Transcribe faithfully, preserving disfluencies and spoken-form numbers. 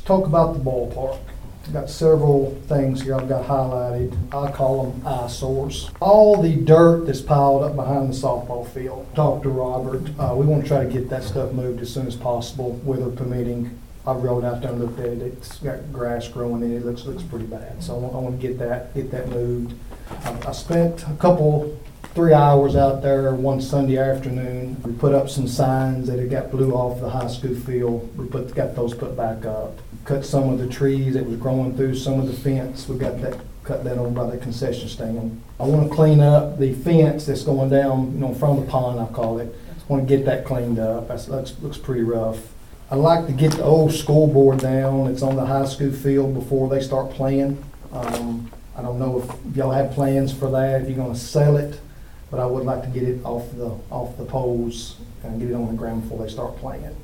talk about the ballpark. I've got several things here I've got highlighted. I call them eyesores. All the dirt that's piled up behind the softball field. Talked to Robert. Uh, we want to try to get that stuff moved as soon as possible, weather permitting. I rode out there and looked at it. It's got grass growing in it. It looks looks pretty bad. So I want, I want to get that get that moved. I, I spent a couple, three hours out there one Sunday afternoon. We put up some signs that had got blew off the high school field. We put got those put back up. Cut some of the trees that was growing through some of the fence. We got that cut that over by the concession stand. I want to clean up the fence that's going down, you know, from the pond, I call it. I want to get that cleaned up. That looks looks pretty rough. I'd like to get the old scoreboard down. It's on the high school field before they start playing. Um, I don't know if y'all have plans for that, if you're going to sell it, but I would like to get it off the off the poles and get it on the ground before they start playing.